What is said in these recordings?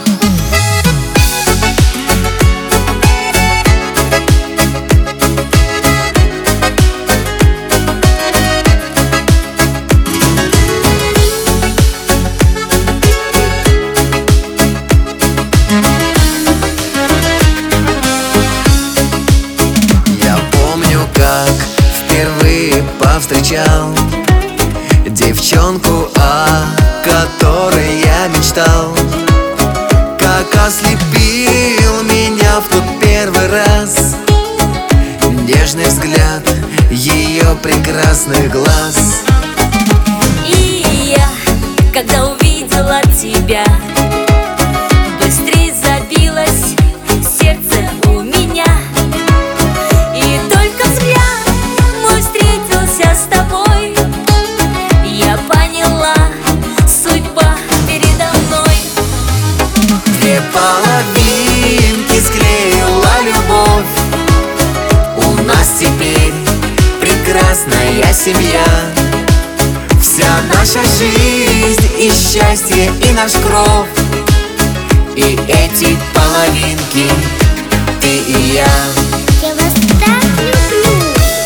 Повстречал девчонку, о которой я мечтал. Как ослепил меня в тот первый раз нежный взгляд ее прекрасных глаз. И я, когда увидела тебя, быстрее забилось сердце у меня. И только взгляд мой встретился с тобой, я поняла, судьба передо мной. Две половинки склеила любовь, у нас теперь прекрасная семья. Вся наша жизнь и счастье, и наш кров, и эти половинки, ты и я. Я вас так люблю,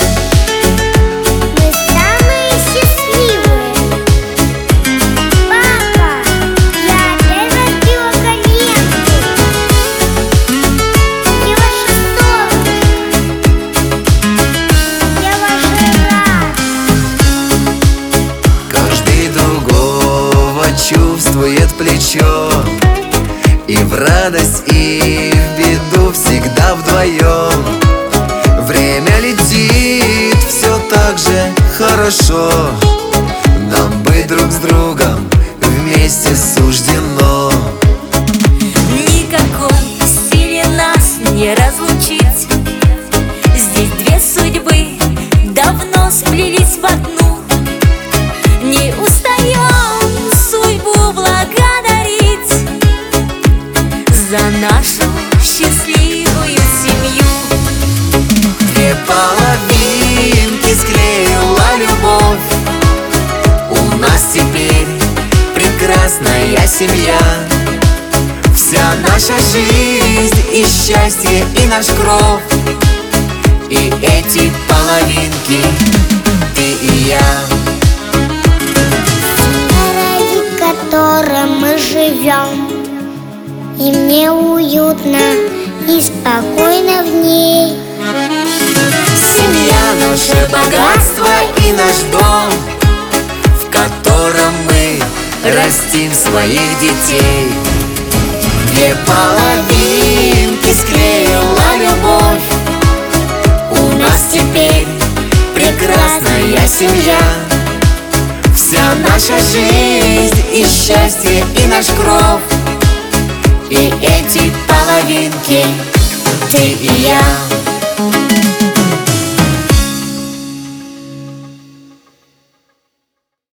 мы самые счастливые. Папа, я опять разбила коленки. Я ваша солнышко, я ваша радость. Каждый другого чувствует плечо, и в радость, и в беду всегда вдвоем. Время летит все так же хорошо, нам быть друг с другом вместе суждено. Никакой силе нас не разлучить, здесь две судьбы давно сплелись в одну. Не устаем судьбу благодарить за нашу счастливую семью. Две половинки склеила любовь, у нас теперь прекрасная семья. Вся наша жизнь и счастье, и наш кров, и эти половинки, ты и я. Ради которой мы живем, и мне уютно и спокойно в ней. Семья — наше богатство и наш дом, в котором мы растим своих детей. Две половинки склеила любовь, у нас теперь прекрасная семья. Вся наша жизнь и счастье, и наш кров, и эти половинки, ты и я.